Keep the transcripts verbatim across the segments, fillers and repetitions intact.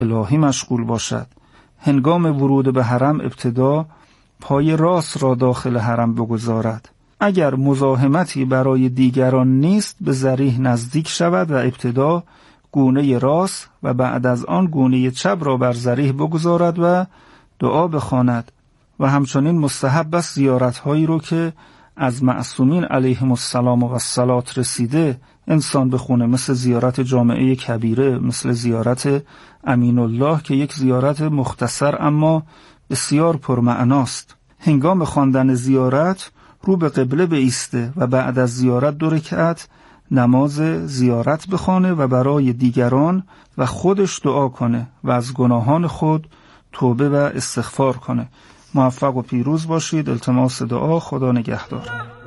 الهی مشغول باشد. هنگام ورود به حرم ابتدا پای راست را داخل حرم بگذارد. اگر مزاحمتی برای دیگران نیست به ذریح نزدیک شود و ابتدا گونه راست و بعد از آن گونه چپ را بر ذریح بگذارد و دعا بخواند. و همچنین مستحب است زیارت‌هایی رو که از معصومین علیهم السلام و الصلاة رسیده انسان بخونه، مثل زیارت جامعه کبیره، مثل زیارت امین الله که یک زیارت مختصر اما بسیار پرمعناست. هنگام خواندن زیارت رو به قبله بایسته و بعد از زیارت دو رکعت نماز زیارت بخونه و برای دیگران و خودش دعا کنه و از گناهان خود توبه و استغفار کنه. موفق و پیروز باشید. التماس دعا. خدا نگهدار.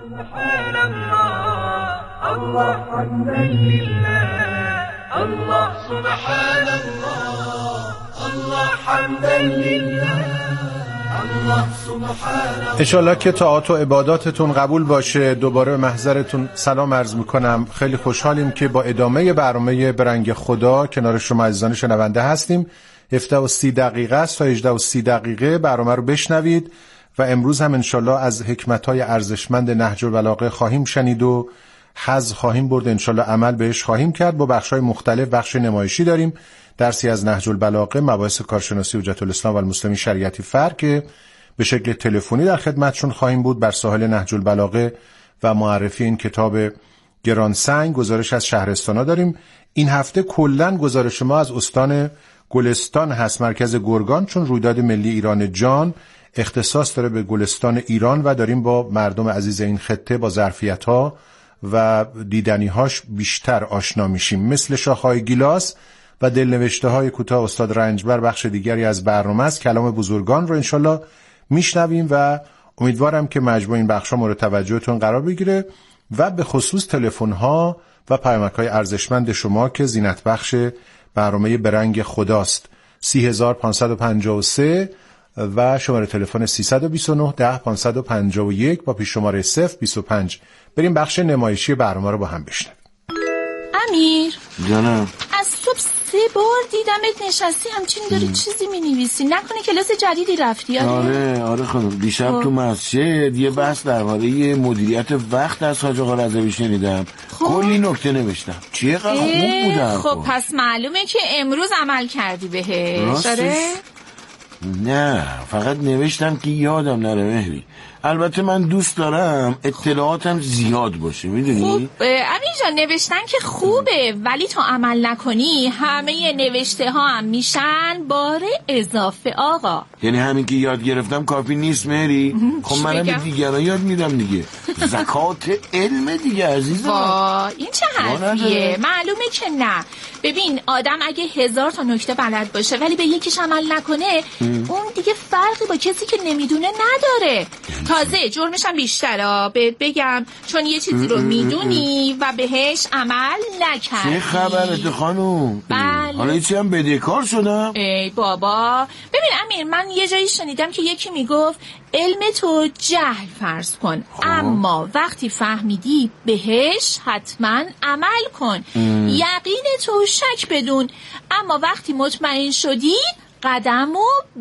الله حمدا لله، الله سبحان الله، الله حمدا لله، الله سبحان. انشالله که طاعات و عباداتتون قبول باشه. دوباره به محضرتون سلام عرض میکنم. خیلی خوشحالیم که با ادامه برنامه برنگ خدا کنار شما عزیزان شنونده هستیم. هفده و سی دقیقه است تا هجده و سی دقیقه برنامه رو بشنوید و امروز هم انشالله از حکمت‌های ارزشمند نهج البلاغه خواهیم شنید و حظ خواهیم برد. انشالله عمل بهش خواهیم کرد. با بخش‌های مختلف، بخش نمایشی داریم، درسی از نهج البلاغه، مباحث کارشناسی حجت الاسلام و المسلمین شریعتی فرق که به شکل تلفنی در خدمتشون خواهیم بود بر ساحل نهج البلاغه و معرفی این کتاب گرانسنگ. گزارش از شهرستانا داریم. این هفته کلاً گزارش ما از استان گلستان هست، مرکز گرگان، چون رویداد ملی ایران جان اختصاص داره به گلستان ایران و داریم با مردم عزیز این خطه با ظرفیت‌ها و دیدنی‌هاش بیشتر آشنا میشیم. مثل شاخه‌های گیلاس و دلنوشته‌های کوتاه استاد رنجبر بخش دیگری از برنامه است. کلام بزرگان رو انشالله میشنویم و امیدوارم که مجموع این بخش‌ها مورد توجهتون قرار بگیره و به خصوص تلفن‌ها و پیامک‌های ارزشمند شما که زینت بخش برنامه برنگ خداست. سی هزار پانصد و پنجاه و سه و شماره تلفن سیصد و بیست و نه ده پانصد و پنجاه و یک با پیش شماره صفر بیست و پنج. بریم بخش نمایشی برنامه رو با هم بشنویم. امیر جانم، از صبح سه بار دیدمت نشستی همچین داری چیزی می‌نویسی. نکنه کلاس جدیدی رفتی؟ آره آره آره خانم. دیشب تو مسجد یه بحث درباره مدیریت وقت از حاج آقا رضوی شنیدم. کلی نکته نوشتم. چقدر خوب بودم. خب پس معلومه که امروز عمل کردی بهش. آره؟ نه فقط نوشتم که یادم نره مهری. البته من دوست دارم اطلاعاتم زیاد باشه، میدونی؟ خب امیر جان نوشتن که خوبه، ولی تا عمل نکنی همه نوشته ها هم میشن بار اضافه آقا. یعنی همین که یاد گرفتم کافی نیست مهری؟ خب منم به دیگران یاد میدم دیگه. زکات علم دیگه عزیزم. وا این چه حرفیه؟ معلومه که نه. ببین آدم اگه هزار تا نکته بلد باشه ولی به یکیش عمل نکنه ام. اون دیگه فرقی با کسی که نمیدونه نداره. تازه جرمش هم بیشتره. بهت بگم چون یه چیزی رو میدونی و بهش عمل نکردی. چه خبرته خانوم؟ بله. حالا چی هم بدهکار شدم؟ ای بابا ببین امیر، من یه جایی شنیدم که یکی میگفت علم تو جهل فرض کن خوب. اما وقتی فهمیدی بهش حتما عمل کن. ام. یقین تو شک بدون، اما وقتی مطمئن شدی قدمو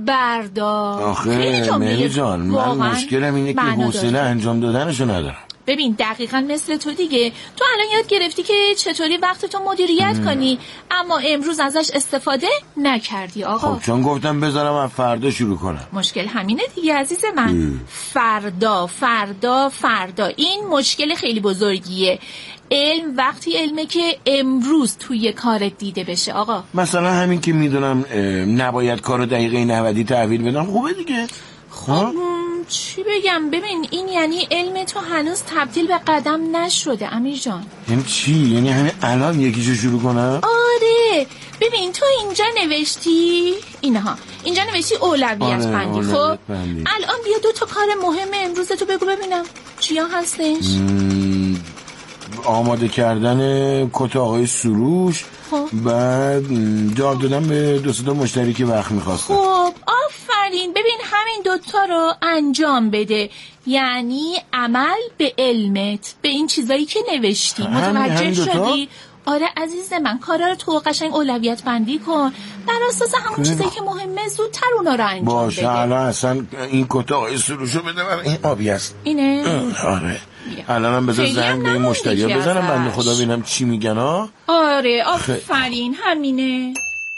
بردار. آخه مهری جان من مشکلم اینه که حوصله انجام دادنشو ندارم. ببین دقیقاً مثل تو دیگه، تو الان یاد گرفتی که چطوری وقتتو مدیریت ام. کنی، اما امروز ازش استفاده نکردی آقا. خب چون گفتم بذارم از فردا شروع کنم. مشکل همینه دیگه عزیز من. ام. فردا فردا فردا این مشکل خیلی بزرگیه. علم وقتی علمه که امروز توی کارت دیده بشه آقا. مثلا همین که میدونم نباید کارو دقیقه نودی تحویل بدم خوبه دیگه. خب چی بگم؟ ببین این یعنی علم تو هنوز تبدیل به قدم نشده امیر جان. یعنی چی؟ یعنی همین الان یکیشو شروع کنم؟ آره ببین تو اینجا نوشتی اینها، اینجا نوشتی اولویت بندی. خب الان بیا دو تا کار مهم امروز تو بگو ببینم چیا هستش. مم... آماده کردن کت آقای سروش. خب بعد جواب دادم به دو سه تا مشتری که وقت می‌خواستن. خب آفرین. ببین همین دوتا رو انجام بده، یعنی عمل به علمت، به این چیزایی که نوشتی. متوجه شدی؟ آره عزیز من، کارا رو تو قشنگ اولویت بندی کن، بر اساس همون چیزایی که مهمه زودتر اونا رو انجام بده. باشه الان اصلا این کتا آقای سروشو بده من. این آبی است. اینه؟ آره الانم بذار زنگ به این مشتریا بزنم بنده خدا ببینم چی میگن. ها آره آفرین همینه.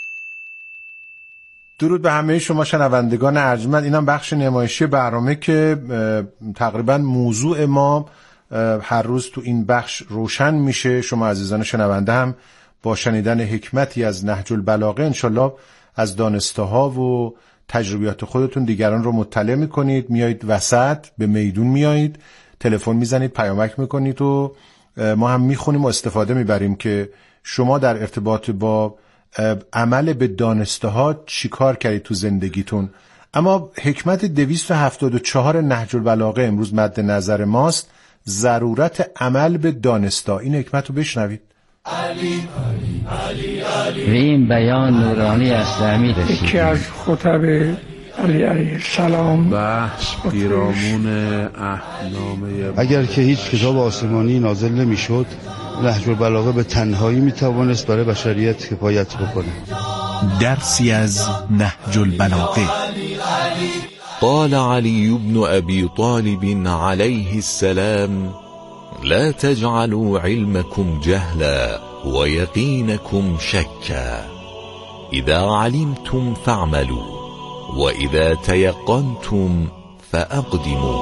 درود به همه شما شنوندگان ارجمند. اینم بخش نمایشی برنامه که تقریبا موضوع ما هر روز تو این بخش روشن میشه. شما عزیزان شنونده هم با شنیدن حکمتی از نهج البلاغه انشالله از دانسته ها و تجربیات خودتون دیگران رو مطلع میکنید. میایید وسط به میدون، میایید تلفن میزنید، پیامک میکنید و ما هم میخونیم و استفاده میبریم که شما در ارتباط با عمل به دانسته ها چی کار کردید تو زندگیتون. اما حکمت دویست و هفتاد و چهار نهج البلاغه امروز مد نظر ماست، ضرورت عمل به دانسته. این حکمت رو بشنوید. علی علی علی و این بیان نورانی است امیر رسید. یکی از خطب علی علیه السلام بحث پیرامون اهنامه. اگر که هیچ کتاب آسمانی نازل نمی شد، نهج البلاغه به تنهایی می توانست برای بشریت کفایت بکنه. درسی از نهج البلاغه. قال علي بن أبي طالب عليه السلام: لا تجعلوا علمكم جهلا ويقينكم شكا، إذا علمتم فاعملوا وإذا تيقنتم فأقدموا.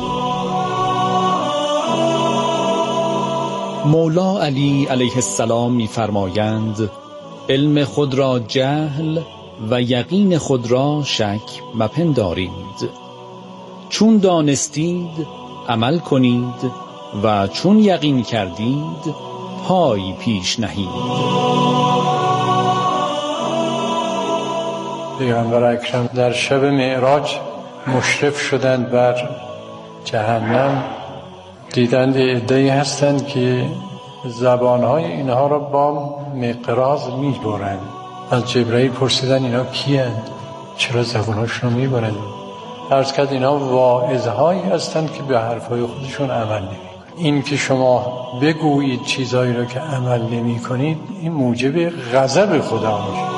مولا علی علیه السلام می‌فرمایند علم خود را جهل و یقین خود را شک مپندارید. چون دانستید عمل کنید و چون یقین کردید پای پیش نهید. پیامبر اکرم در شب معراج مشرف شدند بر جهنم، دیدند عده‌ای هستند که زبانهای اینها را با مقراض میبرند. از جبرائیل پرسیدن اینا کیند؟ چرا زبانهاشون رو میبرند؟ عرض کرد اینا واعظهایی هستند که به حرفهای خودشون عمل نمی کنند. این که شما بگویید چیزایی رو که عمل نمی کنید، این موجب غضب خدا میشه.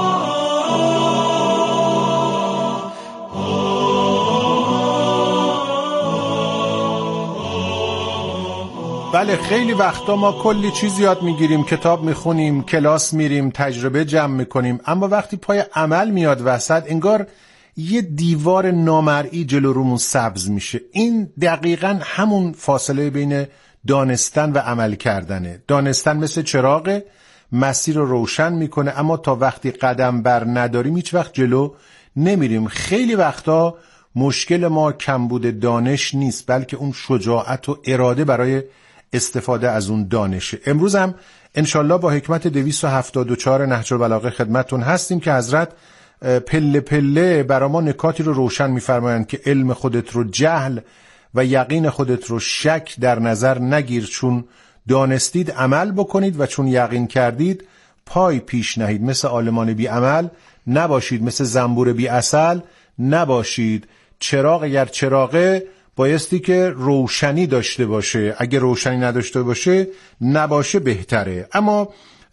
بله، خیلی وقتا ما کلی چیز یاد میگیریم، کتاب میخونیم، کلاس میریم، تجربه جمع میکنیم، اما وقتی پای عمل میاد وسط انگار یه دیوار نامرئی جلو رومون سبز میشه. این دقیقاً همون فاصله بین دانستن و عمل کردنه. دانستن مثل چراغ، مسیر رو روشن میکنه، اما تا وقتی قدم بر نداریم هیچ وقت جلو نمیریم. خیلی وقتا مشکل ما کمبود دانش نیست، بلکه اون شجاعت و اراده برای استفاده از اون دانشه. امروز هم انشالله با حکمت دویست و هفتاد و چهار نهج البلاغه خدمتون هستیم که حضرت پله پله برای ما نکاتی رو روشن می‌فرمایند که علم خودت رو جهل و یقین خودت رو شک در نظر نگیر، چون دانستید عمل بکنید و چون یقین کردید پای پیش نهید. مثل آلمان بی عمل نباشید، مثل زنبور بی عسل نباشید. چراغ اگر چراغه بایستی که روشنی داشته باشه، اگه روشنی نداشته باشه نباشه بهتره. اما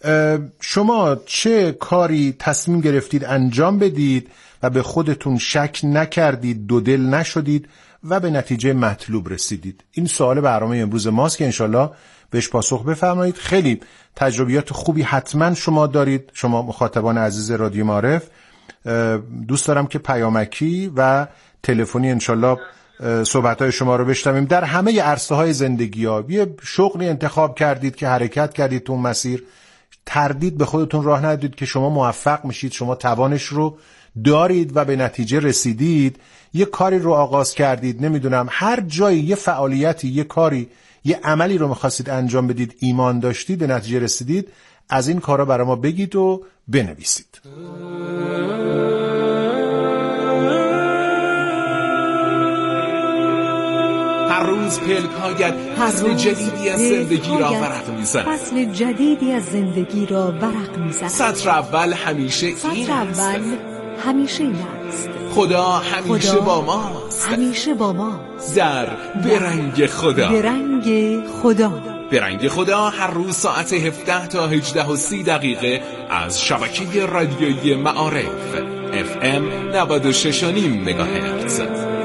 شما چه کاری تصمیم گرفتید انجام بدید و به خودتون شک نکردید، دو دل نشدید و به نتیجه مطلوب رسیدید؟ این سوال برنامه امروز ماست که انشالله بهش پاسخ بفرمایید. خیلی تجربیات خوبی حتما شما دارید، شما مخاطبان عزیز رادیو معارف. دوست دارم که پیامکی و تلفنی انشالله صحبت‌های شما رو بشنویم. در همه عرصه‌های زندگی ها یه شغلی انتخاب کردید که حرکت کردید تو مسیر، تردید به خودتون راه ندید که شما موفق میشید، شما توانش رو دارید و به نتیجه رسیدید. یه کاری رو آغاز کردید، نمیدونم هر جایی یه فعالیتی، یه کاری، یه عملی رو می‌خواستید انجام بدید، ایمان داشتید، به نتیجه رسیدید. از این کارا برای ما بگید و بنویسید. هر روز پلک‌هایت فصل جدیدی از زندگی را ورق می‌زند. فصل جدیدی از زندگی را ورق می‌زند. سطر اول همیشه این سطر اول همیشه این است. خدا همیشه خدا با ماست. همیشه با ماست. در به رنگ خدا. به رنگ خدا. به رنگ خدا هر روز ساعت هفده تا هجده و سی دقیقه از شبکه رادیویی معارف اف ام نود و شش و نیم مگاهرتز.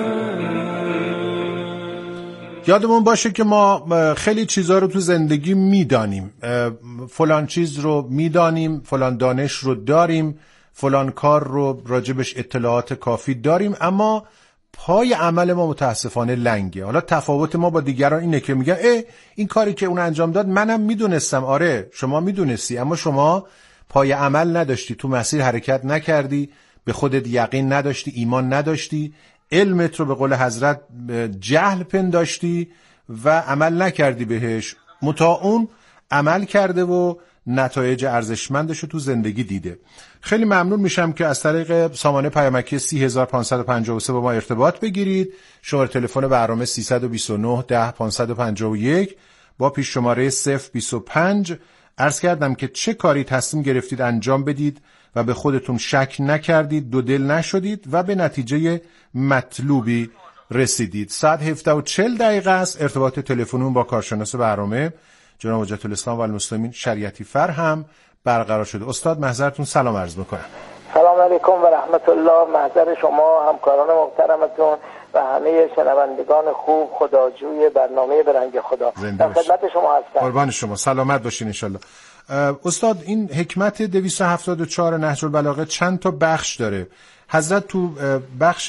یادمون باشه که ما خیلی چیزا رو تو زندگی میدانیم، فلان چیز رو میدانیم، فلان دانش رو داریم، فلان کار رو راجبش اطلاعات کافی داریم، اما پای عمل ما متاسفانه لنگه. حالا تفاوت ما با دیگران اینه که میگن اه این کاری که اون انجام داد منم میدونستم. آره شما میدونستی، اما شما پای عمل نداشتی، تو مسیر حرکت نکردی، به خودت یقین نداشتی، ایمان نداشتی، علمت رو به قول حضرت جهل پنداشتی و عمل نکردی بهش. متا اون عمل کرده و نتایج ارزشمندش رو تو زندگی دیده. خیلی ممنون میشم که از طریق سامانه پیامکی سی هزار و پانصد و پنجاه و سه با ما ارتباط بگیرید. شماره تلفن برنامه سیصد و بیست و نه ده پانصد و پنجاه و یک با پیش شماره صفر بیست و پنج. عرض کردم که چه کاری تصمیم گرفتید انجام بدید و به خودتون شک نکردید، دو دل نشدید و به نتیجه مطلوبی رسیدید. ساعت هفده و چهل دقیقه است. ارتباط تلفنون با کارشناس برنامه جناب حجت الاسلام و المسلمین شریعتی فر هم برقرار شده. استاد محضرتون سلام عرض میکنم. سلام علیکم و رحمت الله. محضر شما همکاران محترمتون و همه شنوندگان خوب خداجوی برنامه برنگ خدا در خدمت شما هستم. قربان شما، سلامت باشین انشالله. استاد این حکمت دویست و هفتاد و چهار نهج البلاغه چند تا بخش داره. حضرت تو بخش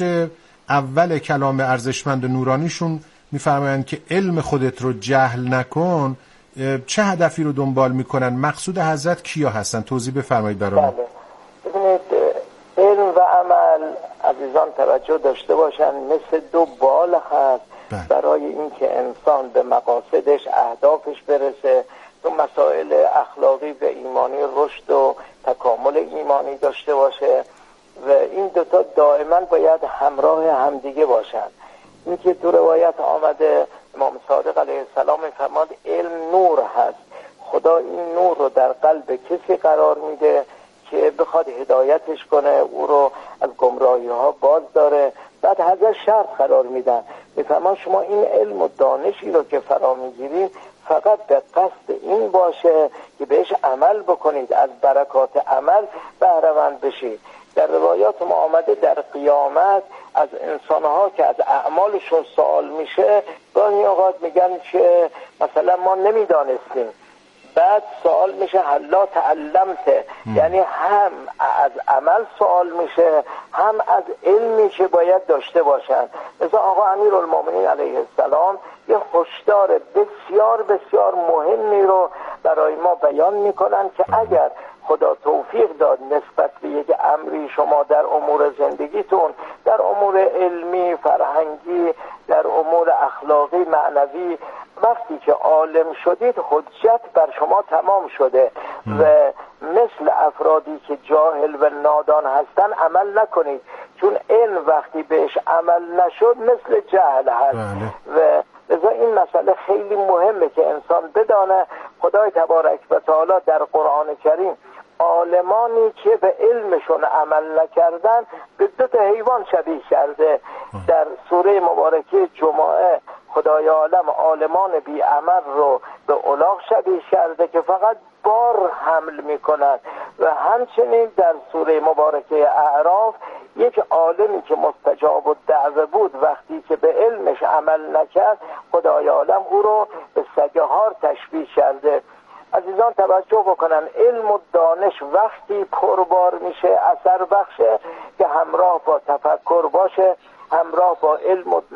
اول کلام ارزشمند و نورانیشون میفرمایند که علم خودت رو جهل نکن. چه هدفی رو دنبال میکنن؟ مقصود حضرت کیا هستن؟ توضیح بفرمایید برامون. بله. ببینید علم و عمل عزیزان توجه داشته باشن مثل دو بال هست برای اینکه انسان به مقاصدش اهدافش برسه، تو مسائل اخلاقی و ایمانی رشد و تکامل ایمانی داشته باشه و این دوتا دائما باید همراه همدیگه باشن. این که تو روایت آمده امام صادق علیه السلام میفرماد علم نور هست، خدا این نور رو در قلب کسی قرار میده که بخواد هدایتش کنه، او رو از گمراهی ها باز داره، بعد حضرت شرط قرار میدن، میفرمان شما این علم و دانشی رو که فرا میگیرید فقط به قصد این باشه که بهش عمل بکنید، از برکات عمل بهره مند بشید. در روایات ما آمده در قیامت از انسانها که از اعمالشون سوال میشه گاهی اوقات میگن که مثلا ما نمیدانستیم، بعد سوال میشه حلا تعلمته، یعنی هم از عمل سوال میشه هم از علمی که باید داشته باشن. مثلا آقا امیرالمومنین علیه السلام یه هشدار بسیار بسیار مهمی رو برای ما بیان میکنن که اگر خدا توفیق داد نسبت به یک امری شما در امور زندگیتون، در امور علمی، فرهنگی، در امور اخلاقی، معنوی، وقتی که عالم شدید حجت بر شما تمام شده و مثل افرادی که جاهل و نادان هستن عمل نکنید، چون علم وقتی بهش عمل نشد مثل جهل هست و لذا این مسئله خیلی مهمه که انسان بدانه. خدای تبارک و تعالی در قرآن کریم عالمانی که به علمشون عمل نکردن به دو تا حیوان شبیه کرده. در سوره مبارکه جمعه خدای عالم عالمان بی عمل رو به الاغ شبیه کرده که فقط بار حمل میکنن و همچنین در سوره مبارکه اعراف یک عالمی که مستجاب الدعوه بود وقتی که به علمش عمل نکرد خدای عالم او رو به سگهار تشبیه کرده. عزیزان توجه بکنن علم و دانش وقتی پربار میشه اثر بخشه که همراه با تفکر باشه، همراه با علم و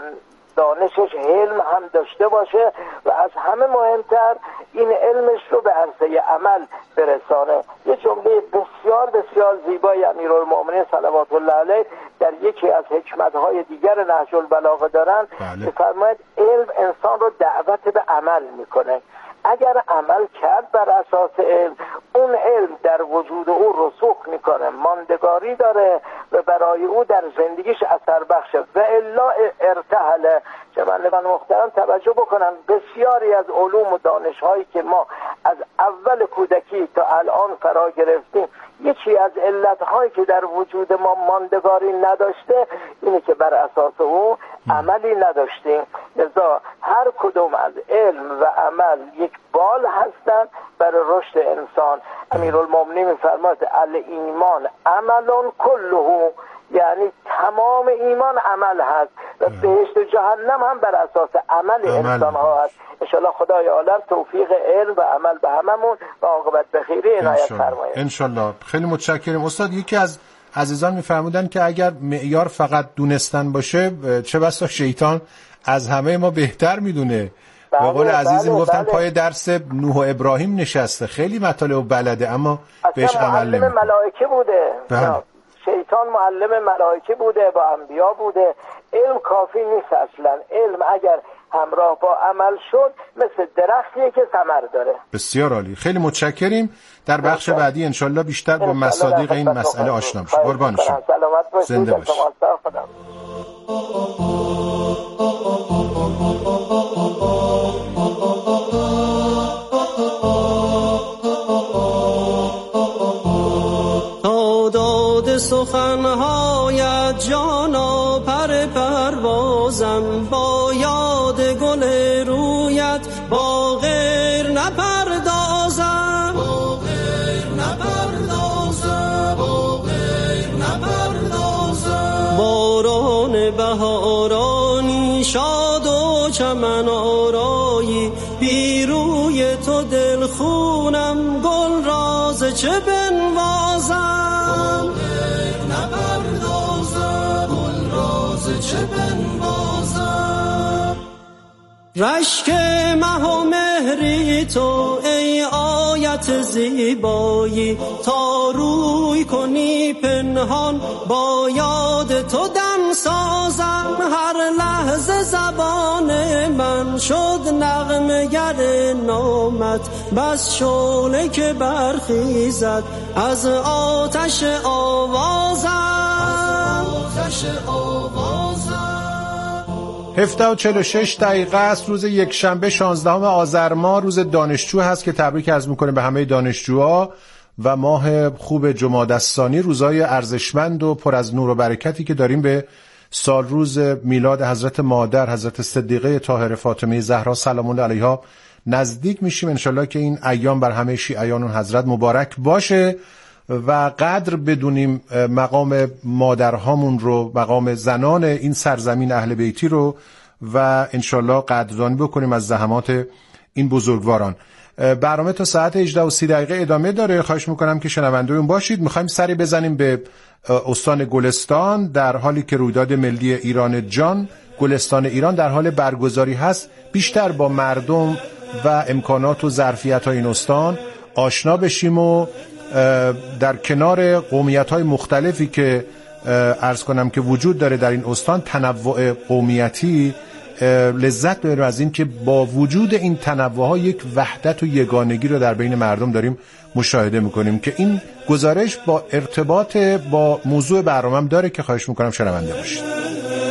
دانشش علم هم داشته باشه و از همه مهمتر این علمش رو به عرصه عمل برسانه. یه جمله بسیار بسیار زیبای امیرالمومنین صلوات الله علیه در یکی از حکمت‌های دیگر نهج البلاغه دارن که فرماید علم انسان رو دعوت به عمل میکنه. اگر عمل کرد بر اساس علم، اون علم در وجود او رسوخ میکنه، ماندگاری داره و برای او در زندگیش اثر بخشه و الا ارتحله. شنوندگان محترم توجه بکنن بسیاری از علوم و دانش‌هایی که ما از اول کودکی تا الان فرا گرفتیم، یکی از علت‌هایی که در وجود ما ماندگاری نداشته اینه که بر اساس او عملی نداشتیم. لذا هر کدوم از علم و عمل یک بال هستند برای رشد انسان. امیرالمومنین می‌فرماید الایمان عمل کله، یعنی تمام ایمان عمل هست و بهشت و جهنم هم بر اساس عمل, عمل. انسان ها هست. انشالله خدای عالم توفیق علم و عمل به هممون و عاقبت به خیری عنایت فرماید. انشالله. خیلی متشکرم استاد. یکی از عزیزان میفرمودن که اگر معیار فقط دونستن باشه چه بسا شیطان از همه ما بهتر میدونه. به قول عزیزی میگفتن پای درس نوح و ابراهیم نشسته، خیلی مطالب بلده اما بهش عمل نمیکنه. معلم ملائکه بوده. بله. شیطان معلم ملائکه بوده، با انبیا بوده. علم کافی نیست اصلا. علم اگر همراه با عمل شد مثل درختیه که ثمر داره. بسیار عالی. خیلی متشکریم. در بخش بعدی انشالله بیشتر با مصادیق این مسئله آشنا بشیم. قربان شما. سلامت باشید. زنده باشید. سخنهایت جانا پر پروازم، با یاد گل رویت با غیر نپردازم، با غیر نپردازم، با غیر نپردازم. باران بهارانی شاد و چمن آرایی، پیروی تو دل خونم گل راز چه بنوازم، چه بنوازم. رشک مه و مهری تو ای آیت زیبایی، تا روی کنی پنهان با یاد تو دم سازم. هر لحظه زبان من شد نغمه گر نامت، بس شعله که برخیزد از آتش آوازم، آتش آوازم. هفده و چهل و شش دقیقه است. روز یک شنبه شانزدهم آذر ماه روز دانشجو هست که تبریک عرض می‌کنیم به همه دانشجوها و ماه خوب جمادی الثانی، روزهای ارزشمند و پر از نور و برکتی که داریم به سال روز میلاد حضرت مادر حضرت صدیقه طاهره فاطمه زهرا سلام الله علیها نزدیک میشیم. انشالله که این ایام بر همه شیعیان اون حضرت مبارک باشه و قدر بدونیم مقام مادرهامون رو، مقام زنان این سرزمین اهل بیتی رو و انشالله قدردانی بکنیم از زحمات این بزرگواران. برنامه تا ساعت هجده و سی دقیقه ادامه داره. خواهش میکنم که شنونده اون باشید. میخوایم سری بزنیم به استان گلستان، در حالی که رویداد ملی ایران جان گلستان ایران در حال برگزاری هست. بیشتر با مردم و امکانات و ظرفیت های این استان آشنا بشیم و در کنار قومیت‌های مختلفی که عرض کنم که وجود داره در این استان، تنوع قومیتی، لذت ببریم از این که با وجود این تنوع‌ها یک وحدت و یگانگی رو در بین مردم داریم مشاهده می‌کنیم که این گزارش با ارتباط با موضوع برنامه‌ام داره که خواهش می‌کنم شنونده باشید.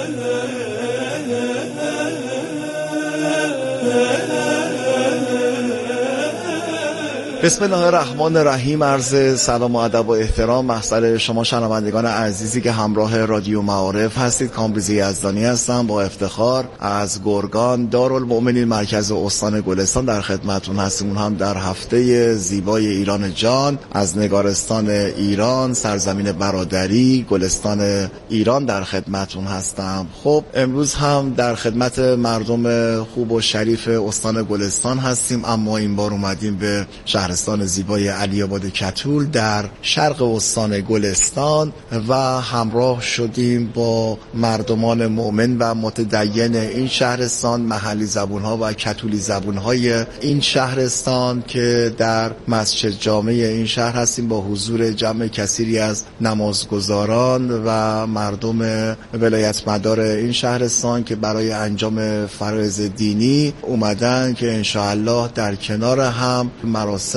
بسم الله الرحمن الرحیم. عرض سلام و ادب و احترام محضر شما شنوندگان عزیزی که همراه رادیو معارف هستید. کامبیز یزدانی هستم، با افتخار از گرگان دارالمؤمنین مرکز استان گلستان در خدمتتون هستیم. اون هم در هفته زیبای ایران جان از نگارستان ایران، سرزمین برادری گلستان ایران در خدمتتون هستم. خب امروز هم در خدمت مردم خوب و شریف استان گلستان هستیم، اما این بار اومدیم به شهرستان زیبای علی آباد کتول در شرق استان گلستان و همراه شدیم با مردمان مؤمن و متدین این شهرستان، محلی زبونها و کتولی زبونهای این شهرستان که در مسجد جامع این شهر هستیم با حضور جمع کثیری از نمازگزاران و مردم ولایت مدار این شهرستان که برای انجام فرایض دینی اومدن که انشاءالله در کنار هم مراسم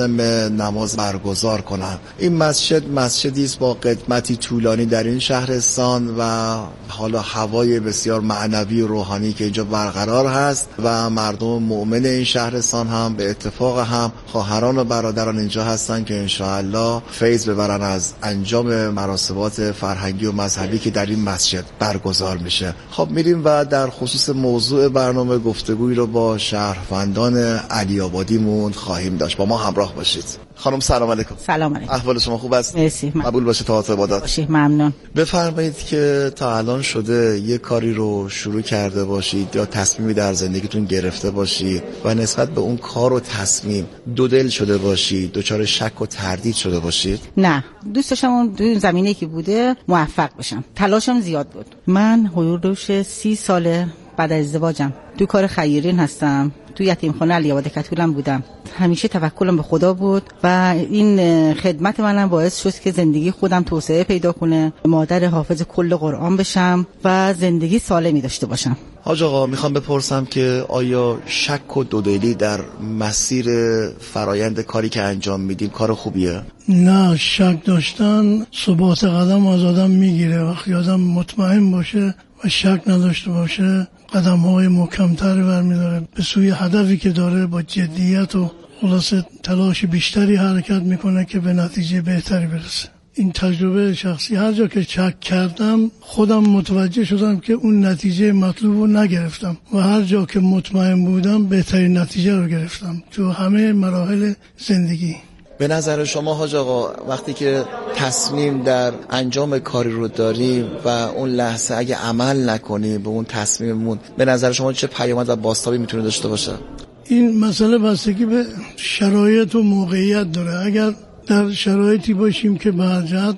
مراسم نماز برگزار کنن. این مسجد مسجدی است با قدمتی طولانی در این شهرستان و حالا هوای بسیار معنوی و روحانی که اینجا برقرار هست و مردم مؤمن این شهرستان هم به اتفاق هم خواهران و برادران اینجا هستن که انشاءالله فیض ببرن از انجام مراسمات فرهنگی و مذهبی که در این مسجد برگزار میشه. خب میریم و در خصوص موضوع برنامه گفتگویی رو با شهروندان علی آبادیمون خواهیم داشت. با ما همراه باشید. خانم سلام علیکم. سلام علیکم. احوال شما خوب است؟ مرسی. قبول باشه طاعت و عبادت. باشه ممنون. بفرمایید که تا الان شده یه کاری رو شروع کرده باشید یا تصمیمی در زندگیتون گرفته باشید و نسبت به اون کار و تصمیم دو دل شده باشید، دچار شک و تردید شده باشید؟ نه، دوست داشتم اون تو زمینه‌ای که بوده موفق بشم. تلاشم زیاد بود. من حدود سی ساله بعد از ازدواجم تو کار خیرین هستم. تو یتیمخانه علی آباد کتولم بودم. همیشه توکلم به خدا بود و این خدمت منم باعث شد که زندگی خودم توسعه پیدا کنه، مادر حافظ کل قرآن بشم و زندگی سالمی داشته باشم. حاج آقا میخوام بپرسم که آیا شک و دودلی در مسیر فرایند کاری که انجام میدیم کار خوبیه؟ نه، شک داشتن ثبات قدم از آدم میگیره. وقتی آدم مطمئن باشه و شک نداشته باشه قدم های محکم‌تری برمی‌داره به سوی هدفی که داره، با جدیت و خلاصه تلاش بیشتری حرکت میکنه که به نتیجه بهتری برسه. این تجربه شخصی، هر جا که شک کردم خودم متوجه شدم که اون نتیجه مطلوب رو نگرفتم و هر جا که مطمئن بودم بهترین نتیجه رو گرفتم تو همه مراحل زندگی. به نظر شما حاج آقا وقتی که تصمیم در انجام کاری رو داریم و اون لحظه اگه عمل نکنیم به اون تصمیممون، به نظر شما چه پیامد و بازتابی میتونه داشته باشه؟ این مسئله بستگی به شرایط و موقعیت داره. اگر در شرایطی باشیم که به هر جهت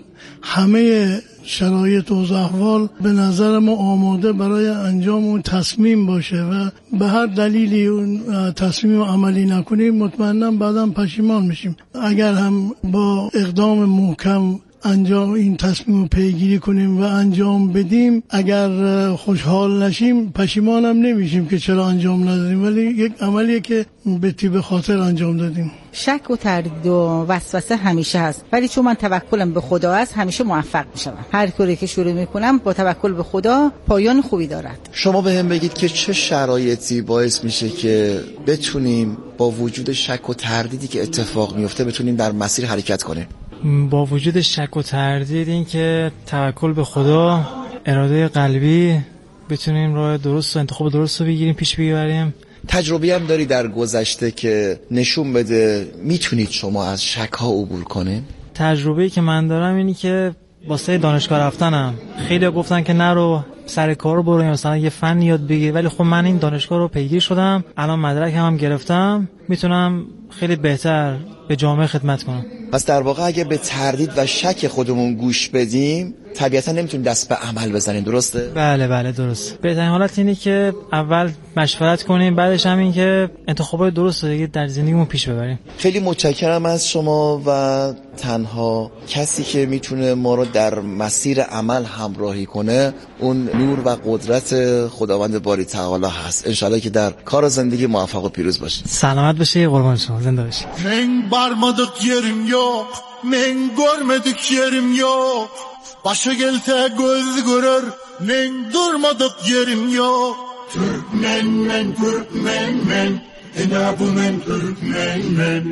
همه شرایط و احوال به نظر ما آماده برای انجام اون تصمیم باشه و به هر دلیلی اون تصمیم عملی نکنیم، مطمئناً بعداً پشیمان میشیم. اگر هم با اقدام محکم انجام این تصمیم رو پیگیری کنیم و انجام بدیم، اگر خوشحال نشیم پشیمان هم نمیشیم که چرا انجام ندادیم، ولی یک عملیه که به طیب خاطر انجام دادیم. شک و تردید و وسوسه همیشه هست، ولی چون من توکلم به خدا است همیشه موفق میشم. هر کاری که شروع میکنم با توکل به خدا پایان خوبی دارد. شما به هم بگید که چه شرایطی باعث میشه که بتونیم با وجود شک و تردیدی که اتفاق میفته بتونیم در مسیر حرکت کنیم؟ با وجود شک و تردید، این که توکل به خدا، اراده قلبی، بتونیم راه درست و انتخاب درست رو بگیریم، پیش بگیریم. تجربه هم داری در گذشته که نشون بده میتونید شما از شک ها عبور کنید؟ تجربه‌ای که من دارم اینی که واسه دانشگاه رفتنم خیلی گفتن که نرو سر کار برو، مثلا یه فن یاد بگیر، ولی خب من این دانشگاه رو پیگیر شدم، الان مدرک هم, هم گرفتم، میتونم خیلی بهتر به جامعه خدمت کنم. پس در واقع اگه به تردید و شک خودمون گوش بدیم طبیعتا نمیتونیم دست به عمل بزنیم، درسته؟ بله بله درست. بهترین حالت اینه که اول مشورت کنیم، بعدش هم این که انتخابات درست رو در زندگیمون پیش ببریم. خیلی متشکرم از شما و تنها کسی که میتونه ما رو در مسیر عمل همراهی کنه اون نور و قدرت خداوند باری تعالی هست. انشالله که در کار و زندگی موفق و پیروز باشید. سلامت باشید، قربان شما، زنده باشید. من barmadık yerim yok, men görmedik yerim yok. Başa gelse göz görür, men durmadık yerim yok. Türkmen men, Türkmen men, ena bu men Türkmen men.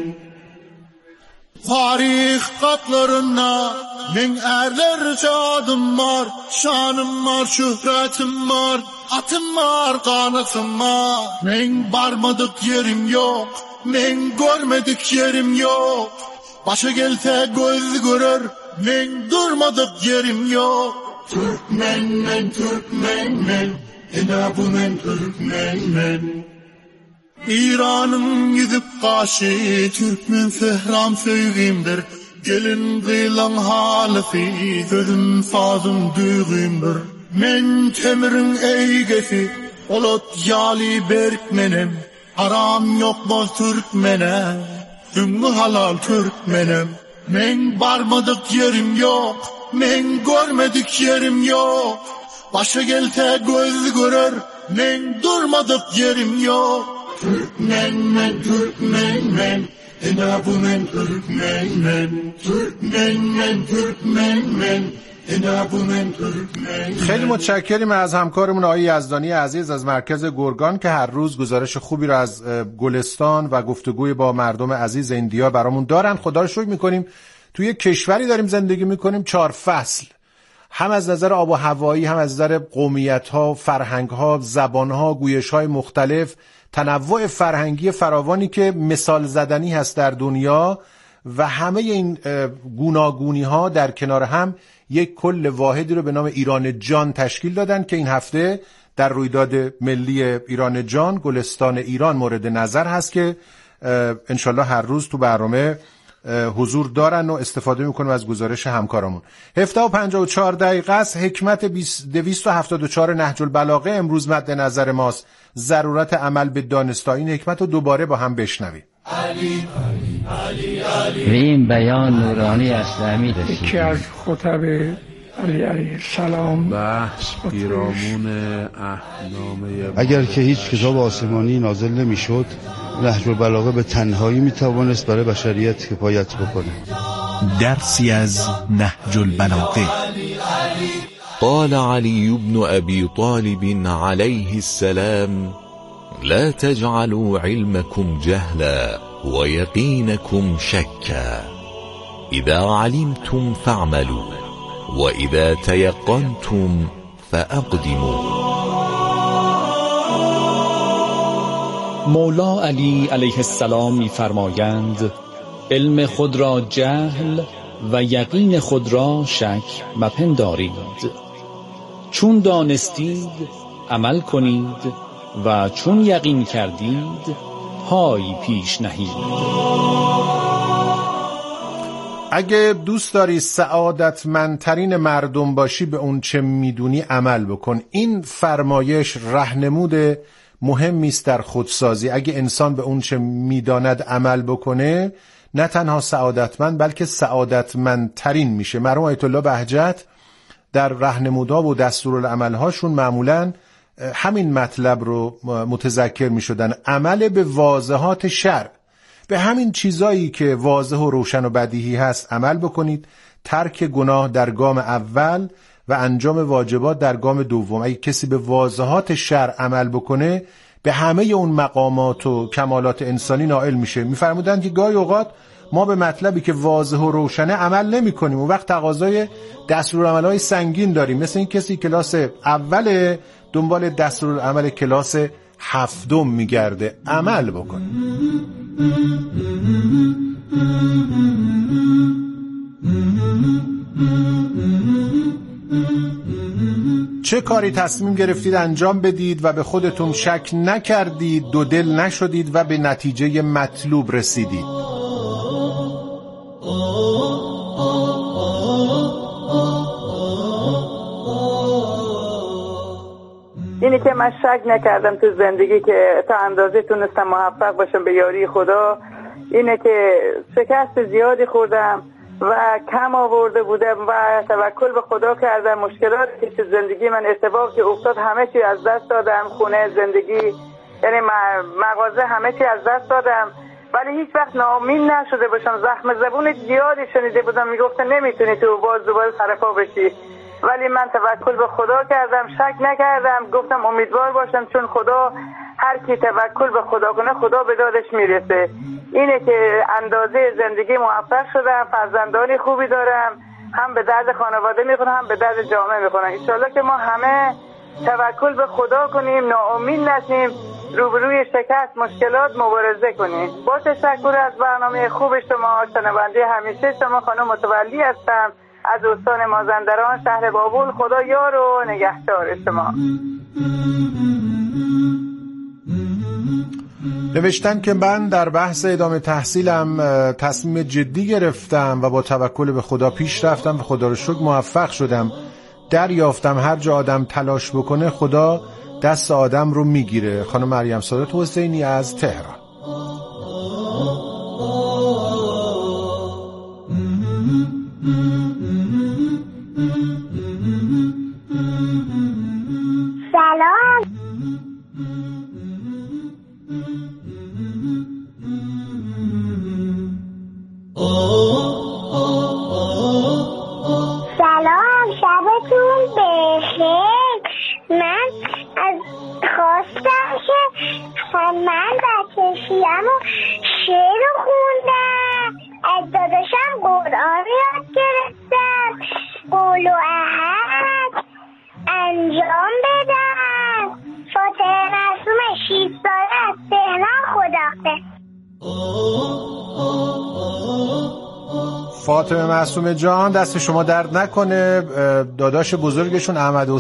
Tarih katlarına men erler cadım var, şanım var, şöhretim var, atım var, kanatım var. Men barmadık yerim yok, men görmedik yerim yok. Başa gelse göz görür, men durmadık yerim yok. Türkmen men, Türkmen men, ena bu men Türkmen men. İran'ın gidip kaşı, Türkmen fehram söygimdir. Gelin kıyılan halifi, gözüm sazım düğümdür. Men temirin eygesi, olut yali berkmenim. Haram yok boz Türkmene, sünnü halal Türkmenim. Men barmadık yerim yok, men görmedik yerim yok. Başa gelse göz görür, men durmadık yerim yok. Türkmen men, Türkmen men, Türkmen, Türkmen, Türkmen, Türkmen. خیلی متشکریم از همکارمون آقای یزدانی عزیز از مرکز گرگان که هر روز گزارش خوبی رو از گلستان و گفتگوی با مردم عزیز این دیار برامون دارن. خدا رو شکر میکنیم توی کشوری داریم زندگی میکنیم چهار فصل، هم از نظر آب و هوایی، هم از نظر قومیت ها، فرهنگ ها، زبان ها، گویش های مختلف، تنوع فرهنگی فراوانی که مثال زدنی هست در دنیا و همه این گوناگونی ها در کنار هم یک کل واحدی رو به نام ایران جان تشکیل دادن که این هفته در رویداد ملی ایران جان گلستان ایران مورد نظر هست که انشالله هر روز تو برنامه حضور دارن و استفاده میکنیم از گزارش همکارمون. هفده و پنجاه و چهار دقیقه است. حکمت دویست و هفتاد و چهار نهج البلاغه امروز مد نظر ماست. ضرورت عمل به دانستا. این حکمت رو دوباره با هم بشنویم. علی علی علی و این بیان نورانی اسلامی رسید. یکی از خطب علی علیه السلام بحث پیرامون اهنامه اگر که هیچ کتاب آسمانی نازل نمیشد، نهج البلاغه به تنهایی میتوانست برای بشریت کفایت بکنه. درسی از نهج البلاغه. قال علي بن أبي طالب عليه السلام: لا تجعلوا علمكم جهلا ويقينكم شكا، إذا علمتم فاعملوا وإذا تيقنتم فأقدموا. مولا علی علیه السلام می‌فرمایند علم خود را جهل و یقین خود را شک مپندارید. چون دانستید عمل کنید و چون یقین کردید پای پیش نهید. اگه دوست داری سعادتمندترین مردم باشی به اون چه میدونی عمل بکن. این فرمایش راهنمود مهمی است در خودسازی. اگه انسان به اون چه میداند عمل بکنه نه تنها سعادتمند بلکه سعادتمندترین میشه. مرحوم آیت الله بهجت در راهنمودها و دستورالعمل‌هاشون معمولاً همین مطلب رو متذکر میشدن. عمل به واضحات شرع، به همین چیزایی که واضح و روشن و بدیهی هست عمل بکنید. ترک گناه در گام اول و انجام واجبات در گام دوم. اگه کسی به واضحات شرع عمل بکنه به همه اون مقامات و کمالات انسانی نائل میشه. میفرمودن که گاهی اوقات ما به مطلبی که واضح و روشنه عمل نمی کنیم و وقت تقاضای دستورالعمل‌های سنگین داریم. مثل این کسی کلاس اول دنبال دستورالعمل کلاس هفتم میگرده. عمل بکن. چه کاری تصمیم گرفتید انجام بدید و به خودتون شک نکردید، دو دل نشدید و به نتیجه مطلوب رسیدید؟ اینی که من شک نکردم تو زندگی که تا اندازه تونستم موفق باشم به یاری خدا، اینه که شکست زیادی خوردم و کم آورده بودم و توکل به خدا کردم. مشکلاتی که تو زندگی من اتفاق که افتاد همه چی از دست دادم. خونه، زندگی، یعنی مغازه، همه چی از دست دادم، ولی هیچ وقت ناامید نشده باشم. زخم زبون زیادی شنیده بودم میگفتن نمیتونی تو باز دوباره سرپا بشی، ولی من توکل به خدا کردم، شک نکردم، گفتم امیدوار باشم چون خدا هر کی توکل به خدا کنه خدا به دادش میرسه. اینه که اندازه زندگی موفق شدم، فرزندانی خوبی دارم، هم به درد خانواده میخونم هم به درد جامعه میخونم. انشالله که ما همه توکل به خدا کنیم، ناامید نشیم، روبروی شکست مشکلات مبارزه کنیم. با تشکر از برنامه خوب شما، شنونده همیشه شما خانم متولی هستم از استان مازندران شهر بابل. خدا یار و نگهدار شما. نوشتن که من در بحث ادامه تحصیلم تصمیم جدی گرفتم و با توکل به خدا پیش رفتم و خدا رو شکر موفق شدم. دریافتم هر جا آدم تلاش بکنه خدا دست آدم رو میگیره. خانم مریم سادات حسینی از تهران. سلام. من از خواستم که من بچه شیرم و شعر رو خوندم، از داداشم قرآن یاد گرفتم، قول و عهد انجام بدم. فاطمه معصوم شیش ساله از تهران خداحافظ. فاطمه معصوم جان دست شما درد نکنه. داداش بزرگشون احمد